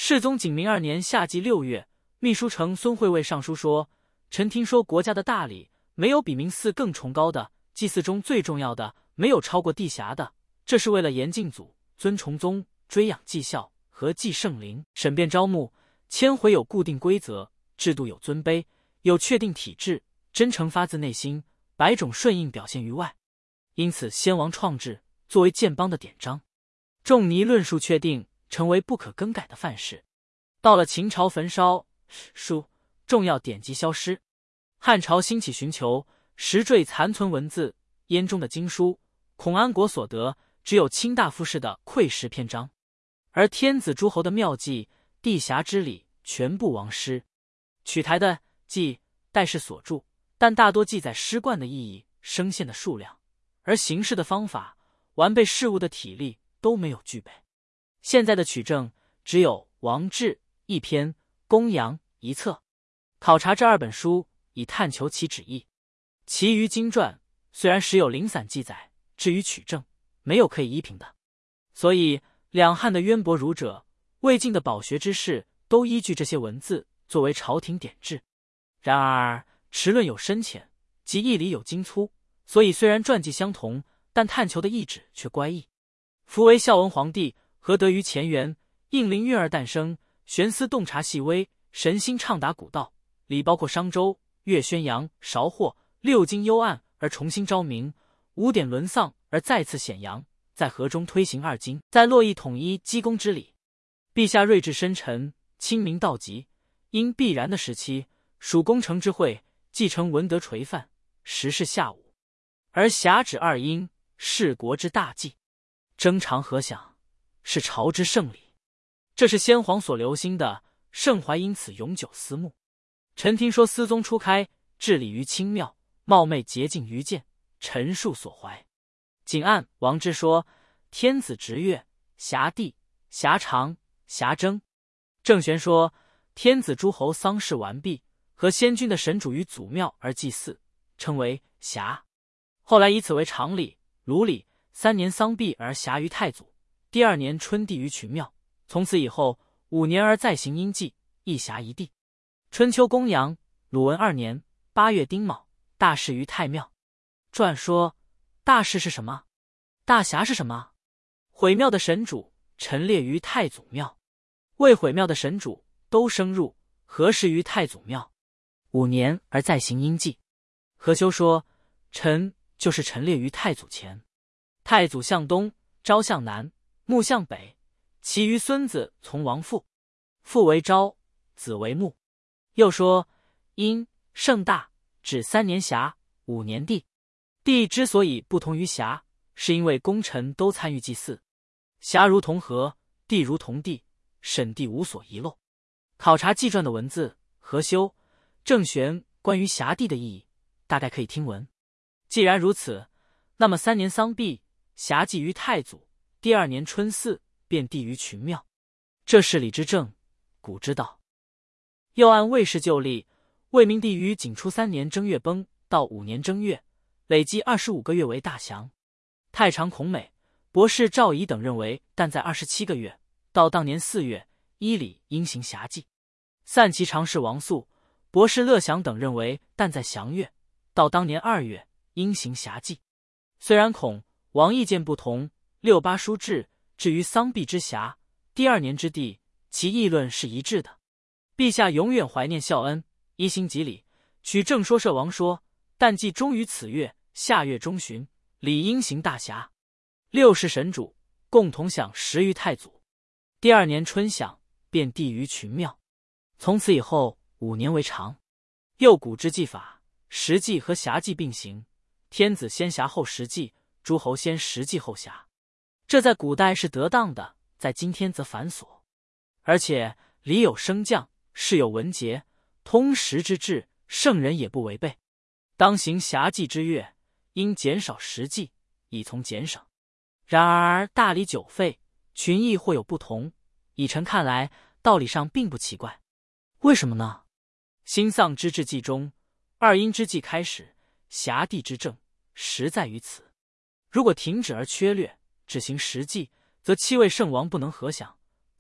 世宗景明2年夏季6月，秘书丞孙会尉上书说：臣听说国家的大礼，没有比明祀更崇高的，祭祀中最重要的，没有超过地辖的。这是为了严敬祖、尊崇宗、追养绩效、和祭圣灵、审辩招募、迁回有固定规则，制度有尊卑，有确定体制，真诚发自内心，百种顺应表现于外。因此先王创制，作为建邦的典章，仲尼论述确定，成为不可更改的范式。到了秦朝，焚烧书重要典籍消失，汉朝兴起寻求石坠残存文字，燕中的经书，孔安国所得，只有卿大夫式的窥石篇章，而天子诸侯的妙计、地辖之礼全部亡失。取台的记代是所著，但大多记载诗冠的意义、声线的数量，而行事的方法、完备事务的体力都没有具备。现在的取证只有王志一篇、公羊一册。考察这2本书，以探求其旨意。其余经传虽然时有零散记载，至于取证，没有可以依凭的。所以两汉的渊博儒者、魏晋的饱学之士，都依据这些文字作为朝廷典制。然而持论有深浅，及义理有精粗，所以虽然传记相同，但探求的意旨却乖异。夫为孝文皇帝，何得于前元，应灵运而诞生，玄思洞察细微，神心畅达古道，理包括商周、越宣扬、韶霍，6经幽暗而重新昭明，5典沦丧而再次显扬，在河中推行2经，在洛邑统一积功之理。陛下睿智深沉，清明道极，因必然的时期，属功成之会，继承文德垂范，时事下武，而辖指2音，是国之大计，征长何想，是朝之圣礼。这是先皇所留心的，圣怀因此永久思慕。臣听说思宗初开，治理于清妙，冒昧洁净于谏，陈述所怀。谨按王之说，天子执月，辖地，辖长，辖征。郑玄说，天子诸侯丧事完毕，和先君的神主于祖庙而祭祀，称为辖。后来以此为常理、鲁礼，3年丧毕而辖于太祖，第2年春地于群庙，从此以后5年而再行阴祭，一辖一地。春秋公羊，鲁文2年8月丁卯，大事于太庙。传说大事是什么？大辖是什么？毁庙的神主陈列于太祖庙，未毁庙的神主都升入，何时于太祖庙？5年而再行阴祭。何修说，臣就是陈列于太祖前。太祖向东，昭向南，穆向北，其余孙子从王父，父为昭，子为穆。又说，因盛大，指3年辖，5年地。地之所以不同于辖，是因为功臣都参与祭祀，辖如同和，地如同地，审地无所遗漏。考察纪传的文字，何修、郑玄关于辖地的意义，大概可以听闻。既然如此，那么3年丧毕，辖祭于太祖，第2年春祀，便地于群庙。这是礼之正，古之道。又按魏氏旧历，魏明帝于景初3年正月崩，到5年正月，累计25个月为大祥。太常孔美、博士赵仪等认为，但在27个月，到当年4月，依礼应行辖祭。散骑常侍王肃、博士乐祥等认为，但在祥月，到当年2月，应行辖祭。虽然孔、王意见不同，6、8书志至于丧毕之辖，第2年之地，其议论是一致的。陛下永远怀念孝恩，依行及礼，取正说摄王说，但既终于此月，下月中旬，理应行大辖。6世神主共同享食于太祖，第2年春享，便地于群庙。从此以后5年为常。又古之祭法，实祭和辖祭并行，天子先辖后实祭，诸侯先实祭后辖。这在古代是得当的，在今天则繁琐。而且礼有升降，事有文节，通时之制，圣人也不违背。当行辖祭之月，应减少实祭，以从俭省。然而大礼久废，群议或有不同，以臣看来，道理上并不奇怪。为什么呢？新丧之治纪中，2阴之纪开始，辖地之政实在于此。如果停止而缺略，只行实祭，则7位圣王不能合享，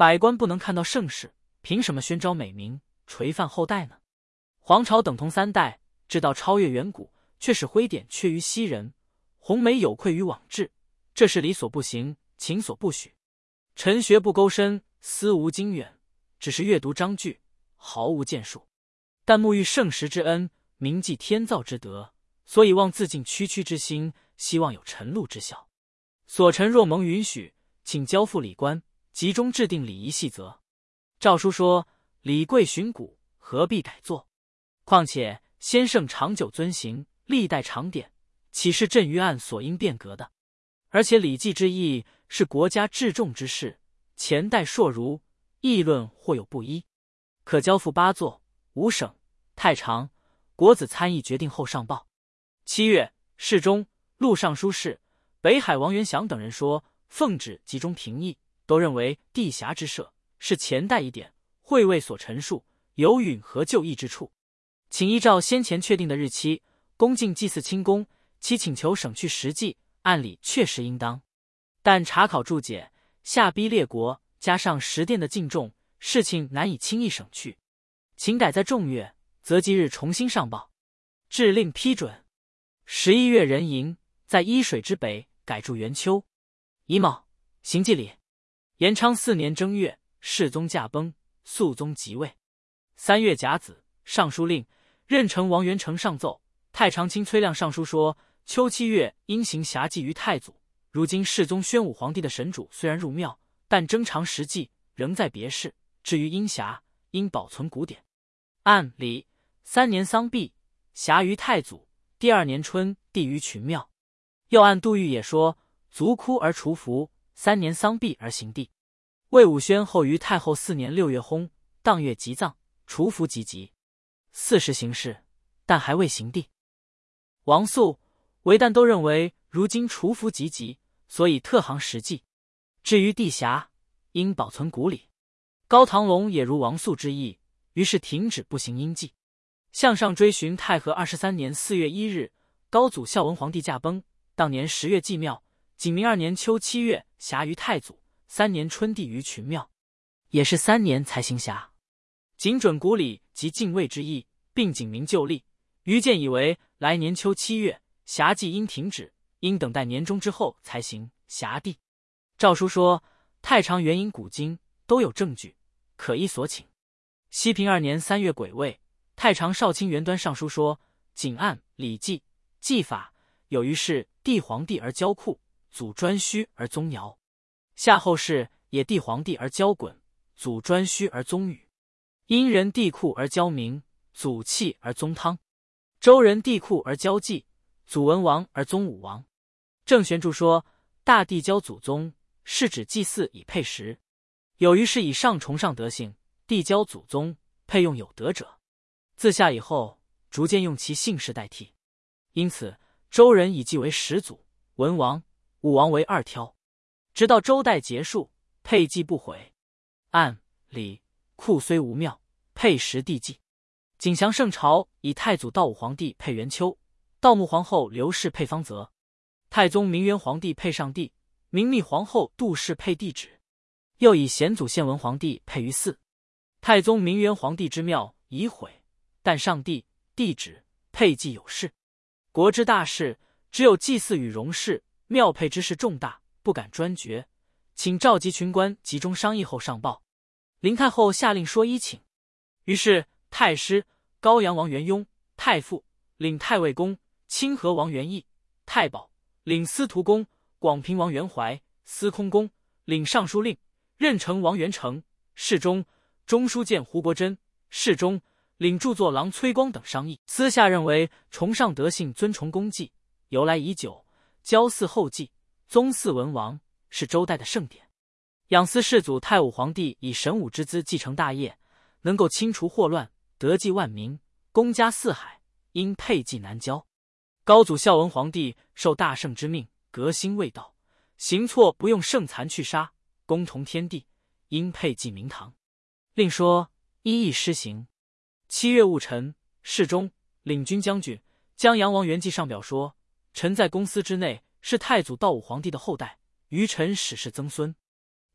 百官不能看到盛世，凭什么宣昭美名，垂范后代呢？皇朝等同三代，知道超越远古，却使徽典缺于昔人，弘美有愧于往制，这是理所不行，情所不许。臣学不勾深，思无经远，只是阅读章句，毫无建树。但慕欲圣时之恩，铭记天造之德，所以望自尽区区之心，希望有臣禄之效。所臣若蒙允许，请交付礼官，集中制定礼仪细则。诏书说：礼贵循古，何必改作？况且先圣长久遵行，历代常典，岂是朕于案所应变革的？而且礼记之意是国家至重之事，前代硕如，议论或有不一，可交付八座、五省、太常、国子参议决定后上报。7月，侍中、录尚书事、北海王元祥等人说，奉旨集中评议，都认为地辖之设是前代一典，会尉所陈述，有允和就议之处，请依照先前确定的日期，恭敬祭祀清宫，其请求省去实际，按理确实应当。但查考注解，下逼列国，加上十殿的敬重，事情难以轻易省去，请改在众月，择吉日重新上报。制令批准。11月壬寅，在伊水之北改筑元丘。乙卯，行祭礼。延昌4年正月，世宗驾崩，肃宗即位。3月甲子，尚书令任城王元成上奏，太常卿崔亮上书说，秋7月应行辖祭于太祖。如今世宗宣武皇帝的神主虽然入庙，但征常实际仍在别室。至于应辖，应保存古典。按理3年丧毕，辖于太祖，第2年春递于群庙。又按杜预也说，卒哭而除服，3年丧毕而行地。魏武宣后于太后4年6月薨，当月即葬，除服即吉。40行事，但还未行地。王肃、韦诞都认为如今除服即吉，所以特行实际。至于地辖，应保存古礼。高唐龙也如王肃之意，于是停止不行阴祭。向上追寻太和23年4月1日，高祖孝文皇帝驾崩，当年10月祭庙，景明2年秋7月辖于太祖，3年春递于群庙，也是3年才行辖。谨准古礼及敬畏之意，并警明就例。于建以为来年秋7月辖祭应停止，应等待年中之后才行辖地。诏书说，太常援引古今，都有证据，可依所请。熙平2年3月癸未，太常少卿元端上书说，谨按礼记纪法，有于是帝皇帝而骄酷，祖颛顼而宗尧；夏后氏也帝皇帝而骄衮，祖颛顼而宗禹；殷人帝喾而骄明，祖契而宗汤；周人帝喾而骄纪，祖文王而宗武王。郑玄注说，大帝骄祖宗，是指祭祀以配时，有于是以上崇尚德性，帝骄祖宗，配用有德者。自夏以后，逐渐用其姓氏代替，因此周人以祭为始祖，文王、武王为二挑，直到周代结束，配祭不毁。按理，喾虽无庙，配时帝祭。景祥圣朝以太祖道武皇帝配元丘，道穆皇后刘氏配方泽，太宗明元皇帝配上帝，明密皇后杜氏配帝旨，又以显祖献文皇帝配于祀。太宗明元皇帝之庙已毁，但上帝、帝旨配祭有事。国之大事，只有祭祀与容事，庙配之事重大，不敢专决，请召集群官集中商议后上报。林太后下令说依请。于是太师高阳王元雍、太傅领太尉公，清河王元义、太保领司徒公，广平王元怀、司空公领尚书令，任城王元成、侍中、中书监胡国珍、侍中领著作郎崔光等商议，私下认为崇尚德性，尊崇公祭，由来已久，骄祀后继，宗祀文王，是周代的盛典。仰思世祖太武皇帝以神武之资继承大业，能够清除祸乱，德济万民，公家四海，应配祭南郊。高祖孝文皇帝受大圣之命，革新卫道，行错不用圣残去杀，公同天地，应配祭明堂。另说一意施行。7月戊辰，侍中、领军将军江阳王元济上表说，臣在公司之内，是太祖道武皇帝的后代，于臣始是曾孙。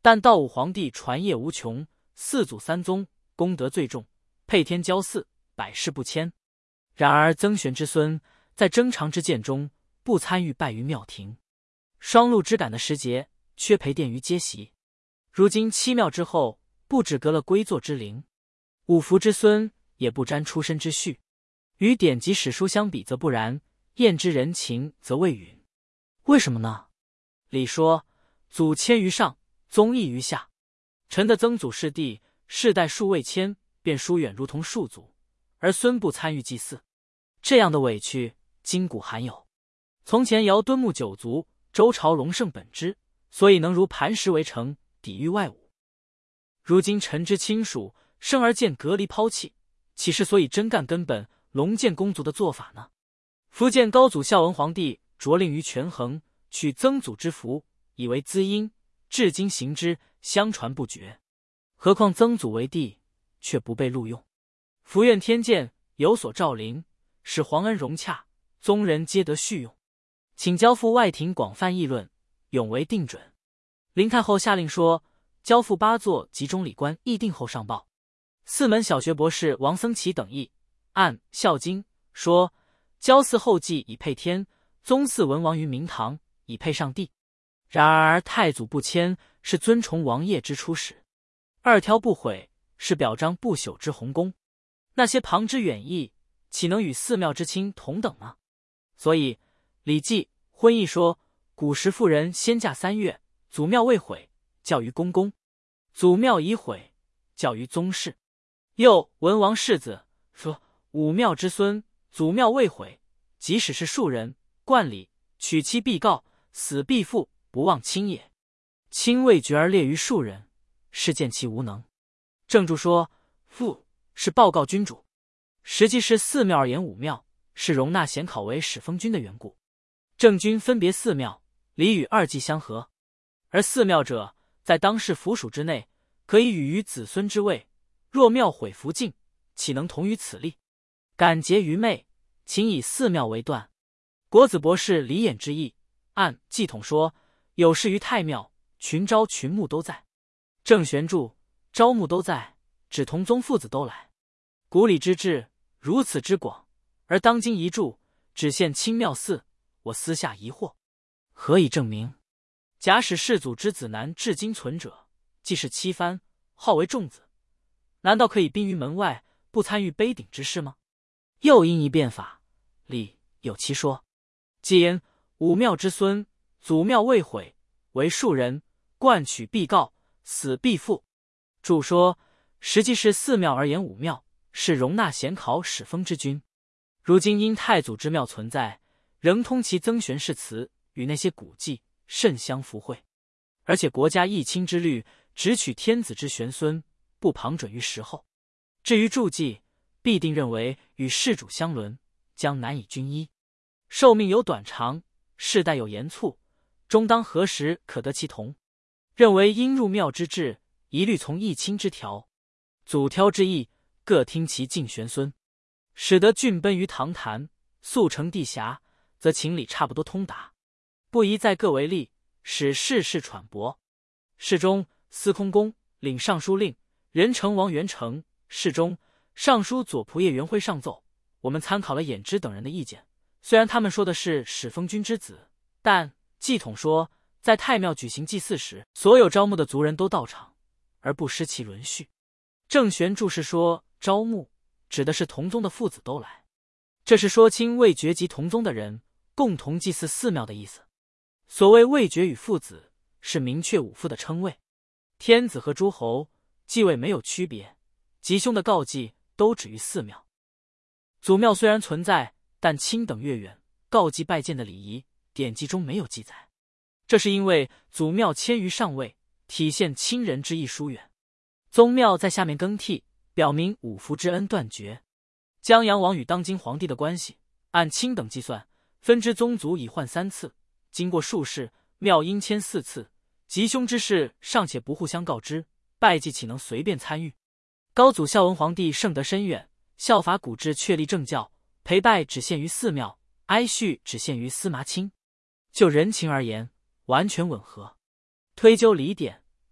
但道武皇帝传业无穷，四祖三宗功德最重，配天骄祀，百世不迁。然而曾玄之孙在征长之剑中不参与，败于庙庭。双陆之感的时节，缺陪殿于阶席。如今七庙之后，不只革了归坐之灵，五福之孙也不沾出身之序。与典籍史书相比则不然，验之人情则未允。为什么呢？礼说祖迁于上，宗义于下。臣的曾祖是弟，世代数未迁，便疏远如同庶祖，而孙不参与祭祀，这样的委屈今古罕有。从前尧敦睦九族，周朝隆盛本之，所以能如磐石为城，抵御外侮。如今臣之亲属生而见隔离抛弃，岂是所以真干根本隆健公族的做法呢？福建高祖孝文皇帝着令于权衡，取曾祖之福，以为资因，至今行之，相传不绝。何况曾祖为帝，却不被录用。福愿天鉴有所照临，使皇恩融洽，宗人皆得续用。请交付外廷广泛议论，永为定准。林太后下令说，交付八座及中礼官议定后上报。四门小学博士王僧奇等议按《孝经》说，交祀后继以配天，宗祀文王于明堂，以配上帝。然而太祖不迁，是尊崇王业之初始；二挑不毁，是表彰不朽之宏功。那些旁之远义，岂能与寺庙之亲同等呢？所以《礼记·婚义》说，古时妇人先嫁3月，祖庙未毁，教于公公；祖庙已毁，教于宗室。又文王世子说，五庙之孙，祖庙未毁，即使是庶人，冠礼，娶妻必告，死必复，不忘亲也。亲未绝而列于庶人，是见其无能。正注说，父是报告君主，实际是四庙而言五庙，是容纳显考为始封君的缘故。正君分别四庙，礼与二祭相合，而四庙者，在当世府属之内，可以与于子孙之位。若庙毁福尽，岂能同于此例？敢结愚昧，请以四庙为断。国子博士李衍之意，按祭统说，有事于太庙，群招群目都在。郑玄注，招募都在，指同宗父子都来。古礼之制如此之广，而当今一注只限清庙寺，我私下疑惑，何以证明？假使世祖之子男至今存者，既是七藩，号为众子，难道可以宾于门外，不参与碑鼎之事吗？又因一变法，礼有其说，既言五庙之孙，祖庙未毁，为庶人，冠取必告，死必复。注说，实际是四庙而言五庙，是容纳显考始封之君。如今因太祖之庙存在，仍通其曾玄氏祠，与那些古迹甚相符会。而且国家议亲之律，只取天子之玄孙，不旁准于时后。至于注记，必定认为与世主相伦，将难以均一。寿命有短长，世代有延促，终当何时可得其同？认为应入庙之制，一律从议亲之条，祖挑之意，各听其敬玄孙，使得郡奔于堂坛，速成地辖，则情理差不多通达。不宜再各为例，使世事喘薄。世中司空公领尚书令，仁成王元成；世中尚书左仆射元徽上奏。我们参考了衍之等人的意见，虽然他们说的是始封君之子，但祭统说，在太庙举行祭祀时，所有招募的族人都到场，而不失其伦序。郑玄注释说，招募指的是同宗的父子都来，这是说清未决及同宗的人共同祭祀寺庙的意思。所谓未决与父子，是明确五父的称谓。天子和诸侯继位没有区别，吉凶的告祭都止于寺庙。祖庙虽然存在，但亲等越远，告祭拜见的礼仪典籍中没有记载。这是因为祖庙迁于上位，体现亲人之意疏远。宗庙在下面更替，表明五福之恩断绝。江阳王与当今皇帝的关系，按亲等计算，分支宗族已换3次，经过数世，庙应迁4次，吉凶之事尚且不互相告知，拜祭岂能随便参与？高祖孝文皇帝圣德深远，效法古制，确立政教，陪拜只限于寺庙，哀恤只限于司麻卿。就人情而言，完全吻合。推究礼典，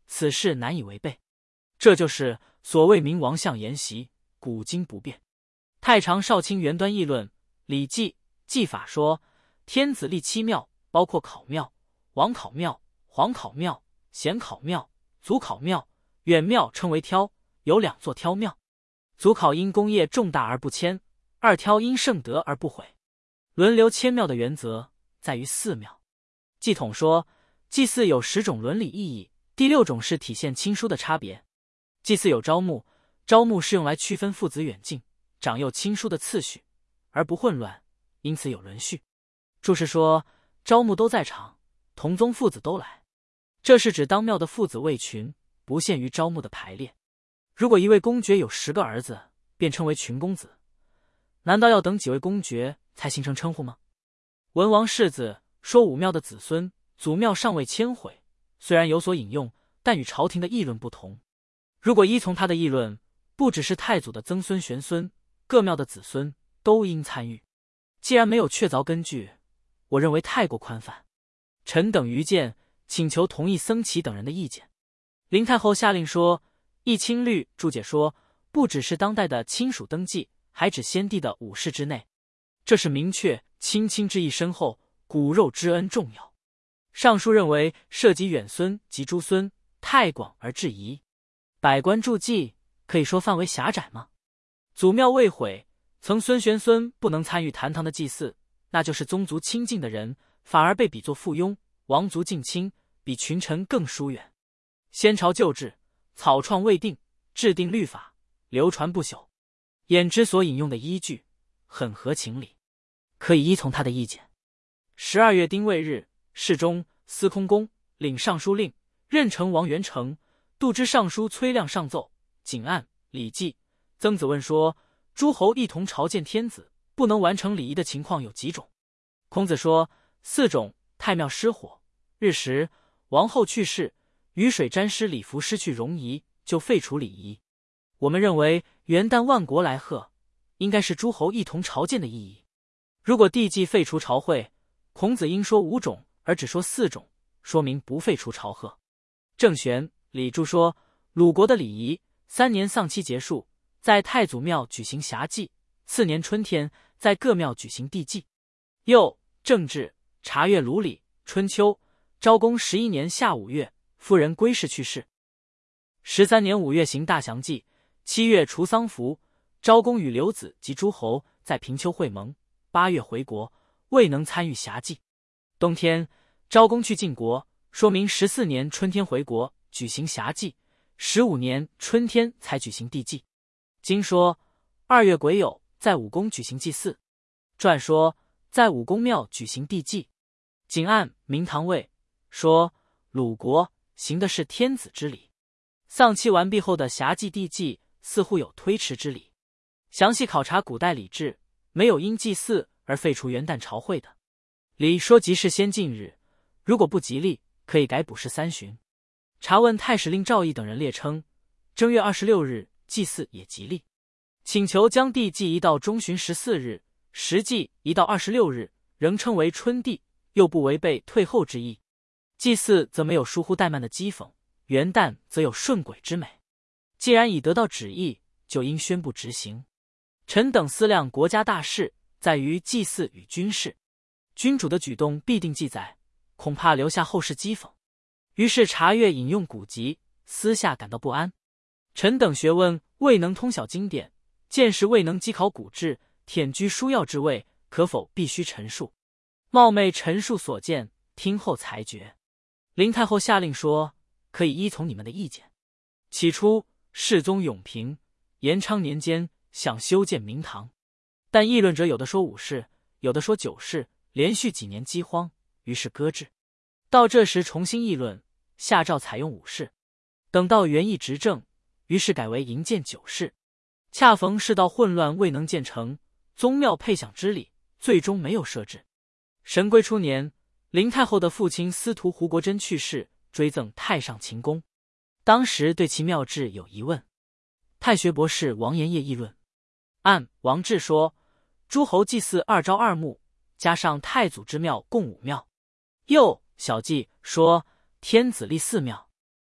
此事难以违背。这就是所谓明王相沿袭，古今不变。太常少卿元端议论《礼记》纪法说，天子立7庙，包括考庙、王考庙、皇考庙、显考庙、祖考庙。远庙称为挑，有2座挑庙。祖考因功业重大而不迁，2挑因圣德而不毁。轮流迁庙的原则在于寺庙。纪统说，祭祀有10种伦理意义，第6种是体现亲疏的差别。祭祀有招募，招募是用来区分父子远近、长幼亲疏的次序，而不混乱，因此有轮序。注释说，招募都在场，同宗父子都来，这是指当庙的父子位群，不限于招募的排列。如果一位公爵有10个儿子，便称为群公子，难道要等几位公爵才形成称呼吗？文王世子说武庙的子孙祖庙尚未迁毁，虽然有所引用，但与朝廷的议论不同。如果依从他的议论，不只是太祖的曾孙玄孙，各庙的子孙都应参与。既然没有确凿根据，我认为太过宽泛。臣等愚见，请求同意僧齐等人的意见。林太后下令说，《议卿律》注解说，不只是当代的亲属登记，还指先帝的武士之内。这是明确亲亲之意深厚，骨肉之恩重要。上书认为涉及远孙及诸孙，太广而质疑。百官注记可以说范围狭窄吗？祖庙未毁，曾孙玄孙不能参与坛堂的祭祀，那就是宗族亲近的人反而被比作附庸，王族近亲比群臣更疏远。先朝旧制，草创未定，制定律法，流传不朽。衍之所引用的依据很合情理，可以依从他的意见。12月丁未日，侍中司空公领尚书令，任城王元成，度知尚书崔亮上奏，谨按《礼记》。曾子问说，诸侯一同朝见天子，不能完成礼仪的情况有几种？孔子说4种：太庙失火、日食、王后去世、雨水沾湿礼服失去容仪，就废除礼仪。我们认为元旦万国来贺，应该是诸侯一同朝见的意义。如果帝纪废除朝会，孔子应说5种，而只说4种，说明不废除朝贺。郑玄、李柱说，鲁国的礼仪，3年丧期结束，在太祖庙举行霞祭，次年春天在各庙举行帝祭。又郑治查阅鲁礼，春秋，昭公11年夏5月，夫人归氏去世。13年5月行大祥祭，7月除丧服。昭公与刘子及诸侯在平丘会盟，8月回国，未能参与霞祭。冬天，昭公去晋国，说明14年春天回国，举行霞祭，15年春天才举行帝祭。经说2月癸酉，在武宫举行祭祀。传说在武宫庙举行帝祭。谨按《明堂位》说，鲁国行的是天子之礼，丧期完毕后的霞祭帝祭似乎有推迟之理。详细考察古代礼制，没有因祭祀而废除元旦朝会的。礼说吉事先进日，如果不吉利，可以改补事3旬。查问太史令赵毅等人列称，正月26日祭祀也吉利，请求将帝祭移到中旬14日，实际移到26日，仍称为春帝，又不违背退后之意。祭祀则没有疏忽怠慢的讥讽，元旦则有顺轨之美。既然已得到旨意，就应宣布执行。臣等思量国家大事，在于祭祀与军事，君主的举动必定记载，恐怕留下后世讥讽。于是查阅引用古籍，私下感到不安。臣等学问未能通晓经典，见识未能稽考古志，忝居枢要之位，可否必须陈述？冒昧陈述所见，听后裁决。林太后下令说，可以依从你们的意见。起初世宗永平、延昌年间想修建明堂，但议论者有的说5世，有的说9世，连续几年饥荒，于是搁置。到这时重新议论，下诏采用5世。等到元义执政，于是改为营建9世。恰逢世道混乱，未能建成，宗庙配享之礼最终没有设置。神龟初年，林太后的父亲司徒胡国珍去世，追赠太上秦公。当时对其庙制有疑问。太学博士王延业议论，按王志说，诸侯祭祀2朝2暮，加上太祖之庙共5庙。又小记说，天子立4庙。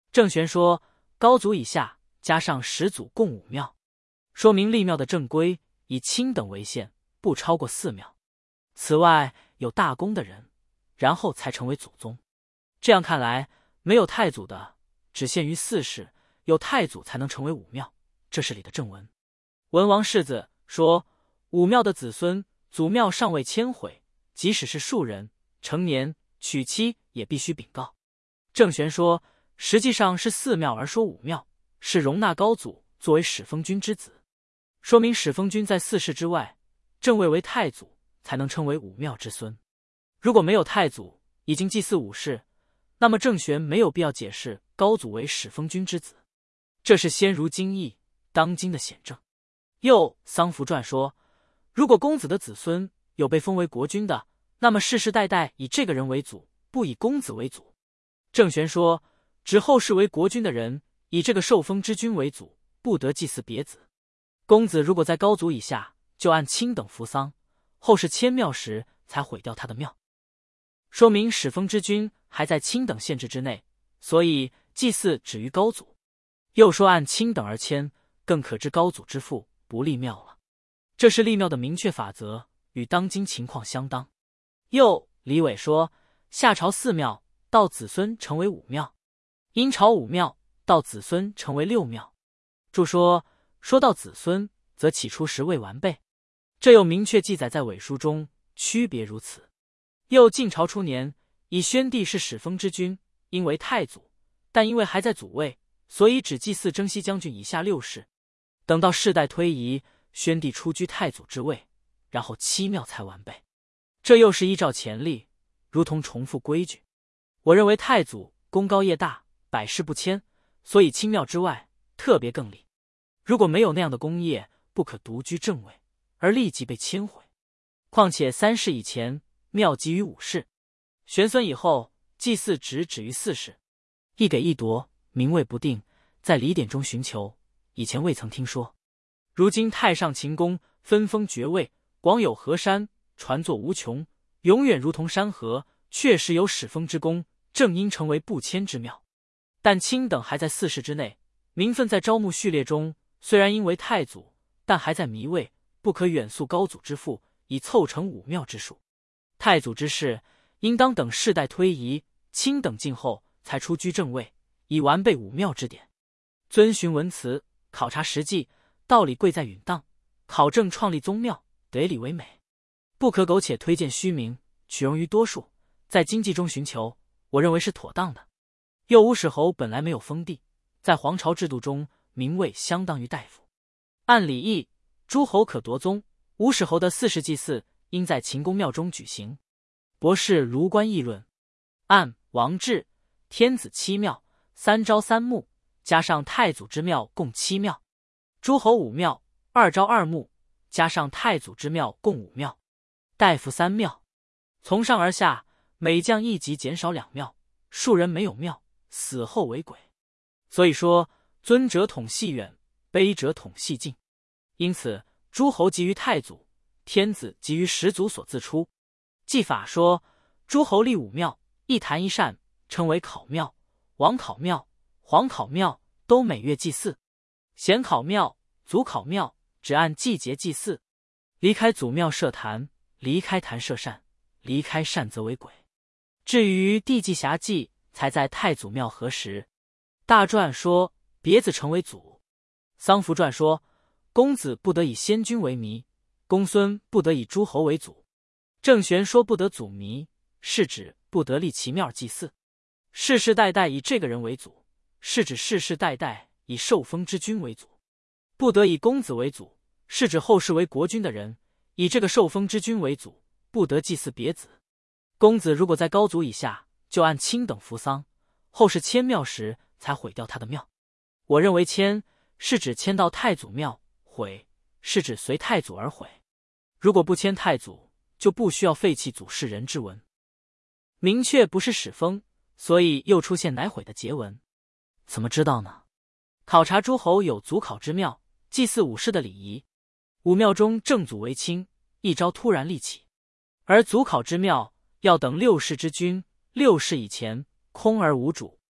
郑玄说高祖以下加上10祖共5庙，说明立庙的正规以卿等为限，不超过4庙。此外有大功的人，然后才成为祖宗。这样看来，没有太祖的只限于4世，有太祖才能成为5庙，这是礼的正文。文王世子说5庙的子孙祖庙尚未迁毁，即使是庶人成年娶妻也必须禀告。郑玄说实际上是4庙而说5庙，是容纳高祖作为始封君之子，说明始封君在4世之外，正位为太祖，才能称为5庙之孙。如果没有太祖已经祭祀5世，那么郑玄没有必要解释高祖为始封君之子，这是先儒经义当今的显证。又桑福传说，如果公子的子孙有被封为国君的，那么世世代代以这个人为祖，不以公子为祖。郑玄说指后世为国君的人以这个受封之君为祖，不得祭祀别子。公子如果在高祖以下，就按卿等服丧，后世迁庙时才毁掉他的庙，说明始封之君还在卿等限制之内，所以祭祀止于高祖。又说按卿等而迁，更可知高祖之父不立庙了。这是立庙的明确法则，与当今情况相当。又李伟说夏朝4庙到子孙成为5庙，殷朝5庙到子孙成为6庙。注说到子孙，则起初时未完备，这又明确记载在伪书中，区别如此。又晋朝初年，以宣帝是始封之君，因为太祖，但因为还在祖位，所以只祭祀征西将军以下6世。等到世代推移，宣帝出居太祖之位，然后7庙才完备。这又是依照前例，如同重复规矩。我认为太祖功高业大，百世不迁，所以卿庙之外特别更立。如果没有那样的功业，不可独居正位，而立即被迁毁。况且3世以前，庙基于5世；玄孙以后，祭祀止于4世。一给一夺，名位不定，在礼典中寻求，以前未曾听说。如今太上秦宫分封爵位，广有河山，传作无穷，永远如同山河，确实有始封之功，正应成为不迁之庙。但卿等还在4世之内，名分在招募序列中，虽然因为太祖，但还在迷位，不可远溯高祖之父，以凑成5庙之数。太祖之事，应当等世代推移，卿等尽后，才出居正位，以完备5庙之典。遵循文辞，考察实际，道理贵在允当，考证创立宗庙，得理为美，不可苟且推荐虚名，取容于多数，在经济中寻求，我认为是妥当的。又吴始侯本来没有封地，在皇朝制度中，名位相当于大夫。按礼义，诸侯可夺宗，吴始侯的4世祭祀应在秦公庙中举行。博士卢观议论，按王制，天子7庙，3朝3暮，加上太祖之庙共7庙；诸侯5庙，2朝2暮，加上太祖之庙共5庙；大夫3庙。从上而下，每降1级减少2庙，庶人没有庙，死后为鬼。所以说尊者统系远，卑者统系近。因此诸侯及于太祖，天子及于始祖所自出。纪法说诸侯立5庙，一坛一扇，称为考庙；王考庙、皇考庙都每月祭祀；显考庙、祖考庙只按季节祭祀。离开祖庙设坛，离开坛设扇，离开扇则为鬼。至于地祭辖祭，才在太祖庙何时。大传说别子成为祖。桑福传说公子不得以先君为弥，公孙不得以诸侯为祖。郑玄说不得祖弥，是指不得立其庙祭祀。世世代代以这个人为祖，是指世世代代以受封之君为祖。不得以公子为祖，是指后世为国君的人以这个受封之君为祖，不得祭祀别子。公子如果在高祖以下，就按卿等服丧，后世迁庙时才毁掉他的庙。我认为迁是指迁到太祖庙，毁是指随太祖而毁。如果不迁太祖，就不需要废弃祖世人之文，明确不是始封，所以又出现乃毁的节文。怎么知道呢？考察诸侯有祖考之庙，祭祀5世的礼仪。5庙中正祖为卿，一朝突然立起；而祖考之庙要等6世之君，6世以前空而无主。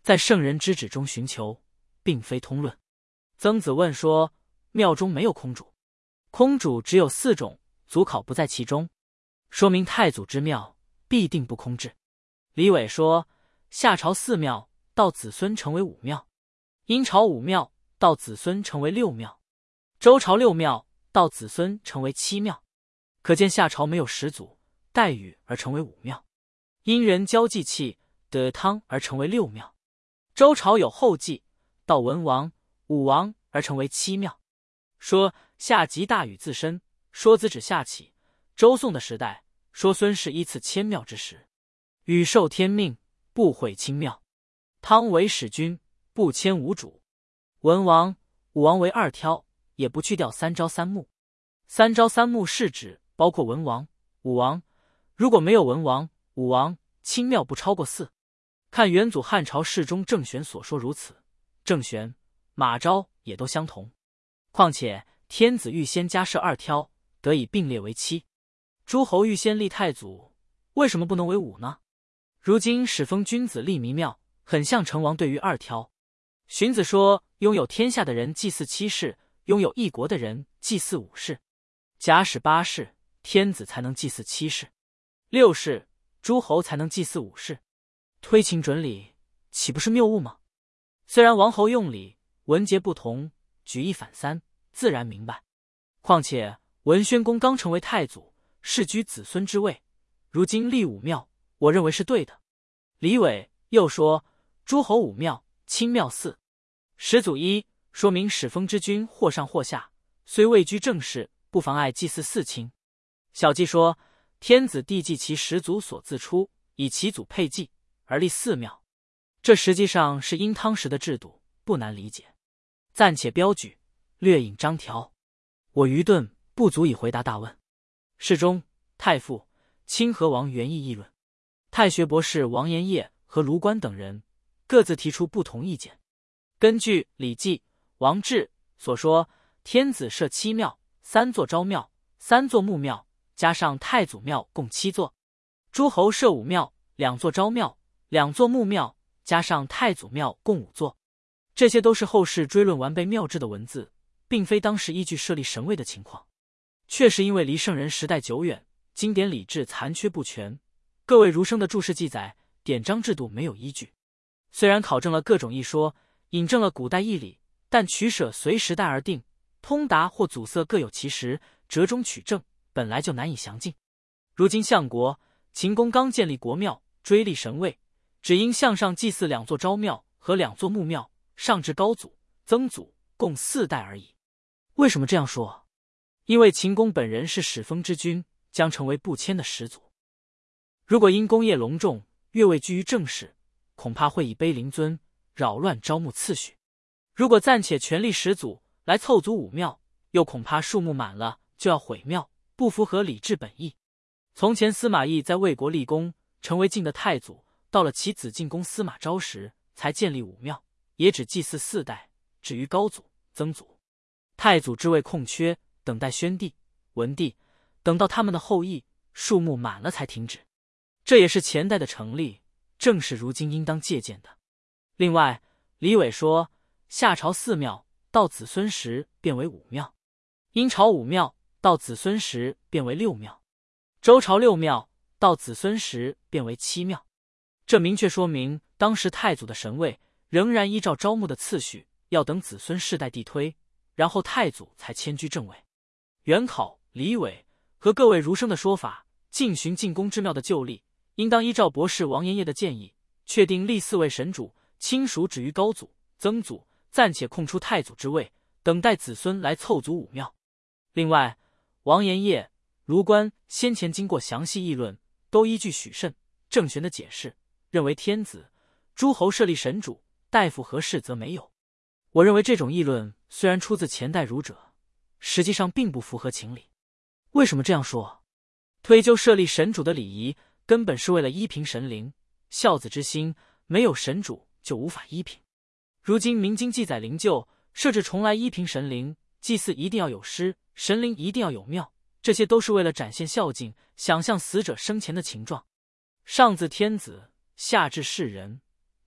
在圣人之旨中寻求，并非通论。曾子问说：庙中没有空主，空主只有4种，祖考不在其中，说明太祖之庙必定不空置。李伟说：夏朝4庙，到子孙成为5庙；殷朝5庙，到子孙成为6庙；周朝6庙，到子孙成为7庙。可见夏朝没有始祖，代禹而成为5庙；殷人交祭器，得汤而成为6庙；周朝有后继，到文王、武王而成为7庙。说夏即大禹自身，说子指夏启、周宋的时代，说孙氏依次迁庙之时。禹受天命，不毁亲庙；汤为始君，不迁五主；文王、武王为2挑，也不去掉3朝3暮。3朝3暮是指包括文王、武王，如果没有文王、武王，亲庙不超过4。看元祖汉朝世宗郑玄所说如此，郑玄、马昭也都相同。况且天子预先加设2挑，得以并列为7。诸侯预先立太祖，为什么不能为5呢？如今始封君子立弥庙，很像成王对于2挑。荀子说，拥有天下的人祭祀7世，拥有一国的人祭祀5世。假使8世，天子才能祭祀7世；6世，诸侯才能祭祀5世。推情准理，岂不是谬误吗？虽然王侯用礼，文节不同，举一反三，自然明白。况且文宣公刚成为太祖，世居子孙之位，如今立5庙，我认为是对的。李伟又说，诸侯5庙，亲庙4。始祖1，说明始封之君或上或下，虽位居正室，不妨碍祭祀4亲。小记说，天子递祭其始祖所自出，以其祖配祭，而立4庙。这实际上是殷汤时的制度，不难理解。暂且标举，略引章条。我愚钝，不足以回答大问。世中、太傅、清河王元义议论。太学博士王延业和卢关等人各自提出不同意见。根据《礼记·王志》所说，天子设7庙，3座昭庙，3座穆庙，加上太祖庙共7座；诸侯设5庙，2座昭庙，2座穆庙，加上太祖庙共5座。这些都是后世追论完备庙制的文字，并非当时依据设立神位的情况。确实因为离圣人时代久远，经典礼制残缺不全，各位儒生的注释记载典章制度没有依据。虽然考证了各种一说，引证了古代义理，但取舍随时代而定，通达或阻塞各有其时，折中取正，本来就难以详尽。如今相国、秦公刚建立国庙，追立神位，只因向上祭祀2座昭庙和2座穆庙，上至高祖、曾祖，共4代而已。为什么这样说？因为秦公本人是始封之君，将成为不迁的始祖。如果因功业隆重，越位居于正室，恐怕会以卑临尊，扰乱招募次序。如果暂且全立始祖来凑足5庙，又恐怕数目满了就要毁庙，不符合礼制本意。从前司马懿在魏国立功，成为晋的太祖，到了其子晋公司马昭时，才建立5庙，也只祭祀4代，止于高祖、曾祖。太祖之位空缺，等待宣帝、文帝，等到他们的后裔数目满了才停止。这也是前代的成立，正是如今应当借鉴的。另外，李伟说，夏朝4庙，到子孙时变为5庙；殷朝5庙，到子孙时变为6庙；周朝6庙，到子孙时变为7庙。这明确说明，当时太祖的神位仍然依照招募的次序，要等子孙世代递推，然后太祖才迁居正位。元考、李伟和各位儒生的说法，尽循晋公之庙的旧例，应当依照博士王延业的建议，确定立4位神主，亲属止于高祖、曾祖，暂且空出太祖之位，等待子孙来凑足5庙。另外，王延业、卢关先前经过详细议论，都依据许慎、郑玄的解释，认为天子、诸侯设立神主，大夫和士则没有。我认为这种议论虽然出自前代儒者，实际上并不符合情理。为什么这样说？推究设立神主的礼仪，根本是为了依凭神灵，孝子之心，没有神主就无法依凭。如今明经记载灵柩，设置重来依凭神灵，祭祀一定要有师，神灵一定要有庙，这些都是为了展现孝敬，想象死者生前的情状。上自天子，下至世人，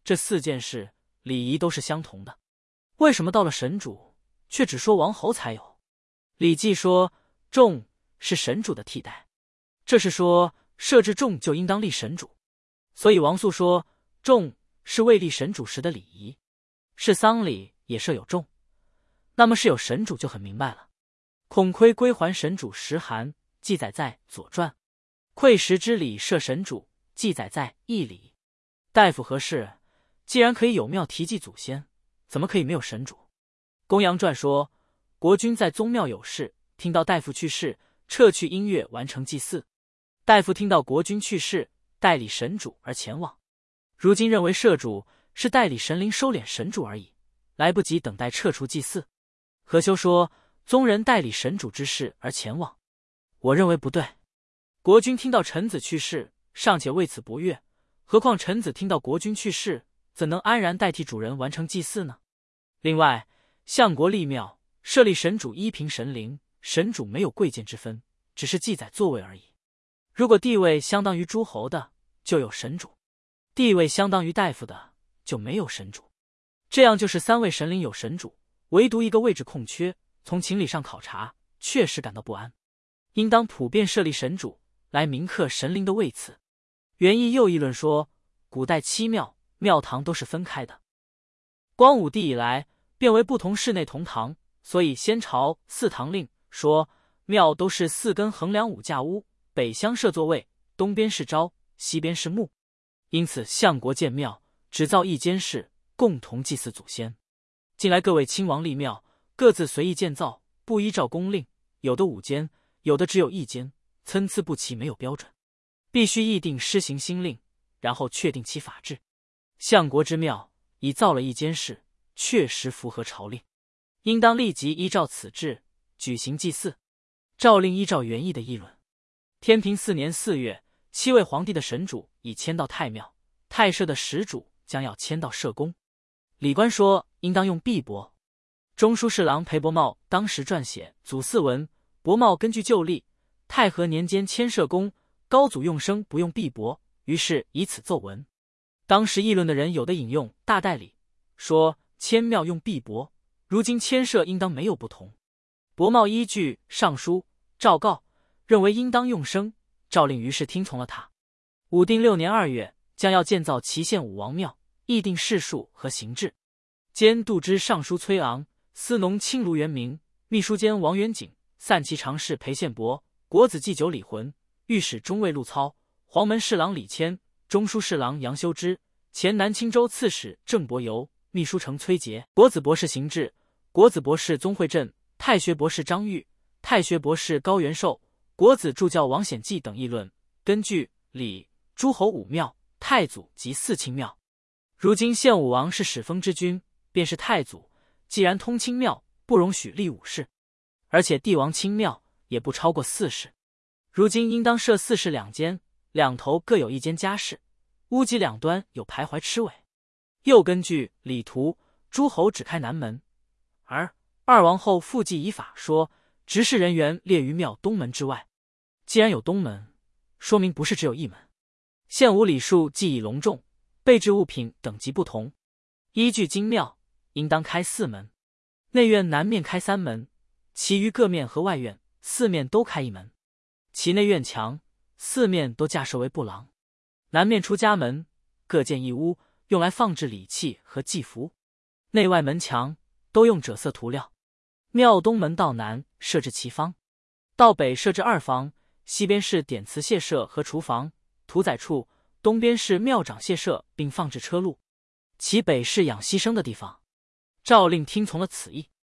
这4件事礼仪都是相同的，为什么到了神主却只说王侯才有？礼记说仲是神主的替代，这是说设置仲就应当立神主，所以王肃说仲是未立神主时的礼仪，是丧礼也设有仲，那么是有神主就很明白了。孔窥归还神主时函记载在《左传》，馈食之礼设神主记载在《义礼》。大夫何事？既然可以有庙题祭祖先，怎么可以没有神主？公羊传说，国君在宗庙有事，听到大夫去世，撤去音乐完成祭祀。大夫听到国君去世，代理神主而前往。如今认为社主是代理神灵收敛神主而已，来不及等待撤除祭祀。何修说宗人代理神主之事而前往，我认为不对。国君听到臣子去世，尚且为此不悦，何况臣子听到国君去世，怎能安然代替主人完成祭祀呢？另外，相国立庙设立神主依凭神灵，神主没有贵贱之分，只是记载座位而已。如果地位相当于诸侯的，就有神主；地位相当于大夫的，就没有神主。这样就是3位神灵有神主，唯独一个位置空缺，从情理上考察，确实感到不安。应当普遍设立神主，来铭刻神灵的位次。元义又议论说，古代7庙，庙堂都是分开的。光武帝以来，变为不同室内同堂，所以先朝4堂令说，庙都是4根横梁5架屋，北厢设座位，东边是昭，西边是穆。因此相国建庙，只造一间室，共同祭祀祖先。近来各位亲王立庙，各自随意建造，不依照公令，有的5间，有的只有1间，参差不齐，没有标准，必须议定施行新令，然后确定其法制。相国之庙已造了1间室，确实符合朝令，应当立即依照此制举行祭祀。诏令依照元义的议论。天平4年4月，7位皇帝的神主已迁到太庙，太社的始主将要迁到社宫。礼官说应当用璧帛。中书侍郎裴伯茂当时撰写祖祀文，伯茂根据旧例，太和年间迁社宫，高祖用生不用璧帛，于是以此奏文。当时议论的人有的引用大代理，说迁庙用璧帛，如今迁社应当没有不同。伯茂依据尚书、诏告，认为应当用生，诏令于是听从了他。武定6年2月，将要建造祁县武王庙，议定事数和行制。兼度支尚书崔昂、司农卿卢元明、秘书监王元景、散骑常侍裴宪伯、国子祭酒李浑、御史中尉陆操、黄门侍郎李谦、中书侍郎杨修之、前南青州刺史郑伯猷、秘书丞崔杰、国子博士行制、国子博士宗惠镇、太学博士张玉、太学博士高元寿、国子助教王显济等议论，根据礼诸侯5庙、太祖及4卿庙。如今献武王是始封之君，便是太祖，既然通卿庙，不容许立5室，而且帝王卿庙也不超过4室。如今应当设4室2间，两头各有1间家室，屋脊两端有徘徊螭尾。又根据礼图，诸侯只开南门，而2王后复记以法说，执事人员列于庙东门之外。既然有东门，说明不是只有1门。献武礼数既以隆重，备置物品等级不同，依据京庙，应当开4门。内院南面开3门，其余各面和外院4面都开1门。其内院墙4面都架设为布廊，南面出家门，各建1屋，用来放置礼器和祭服。内外门墙都用赭色涂料。庙东门道南设置旗坊，道北设置2房，西边是典祠谢舍和厨房、屠宰处，东边是庙长谢舍，并放置车路。其北是养牺牲的地方。诏令听从了此意。